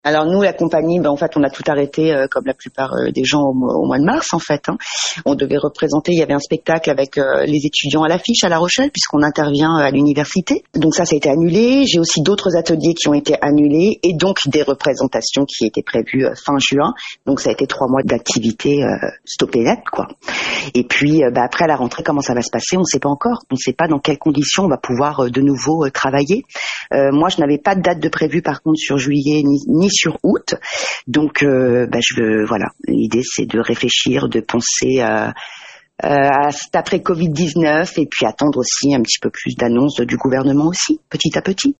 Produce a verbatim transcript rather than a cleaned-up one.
Alors nous, la compagnie, ben, en fait, on a tout arrêté euh, comme la plupart euh, des gens au, au mois de mars, en fait. Hein. On devait représenter, il y avait un spectacle avec euh, les étudiants à l'affiche à La Rochelle, puisqu'on intervient à l'université. Donc ça, ça a été annulé. J'ai aussi d'autres ateliers qui ont été annulés et donc des représentations qui étaient prévues euh, fin juin. Donc ça a été trois mois d'activité euh, stoppé net, quoi. Et puis, euh, bah, après à la rentrée, comment ça va se passer, on ne sait pas encore. On ne sait pas dans quelles conditions on va pouvoir euh, de nouveau euh, travailler. Euh, moi, je n'avais pas de date de prévue, par contre, sur juillet ni, ni sur août. Donc, euh, bah, je veux, voilà. L'idée, c'est de réfléchir, de penser à, à cet après covid dix-neuf et puis attendre aussi un petit peu plus d'annonces du gouvernement aussi, petit à petit.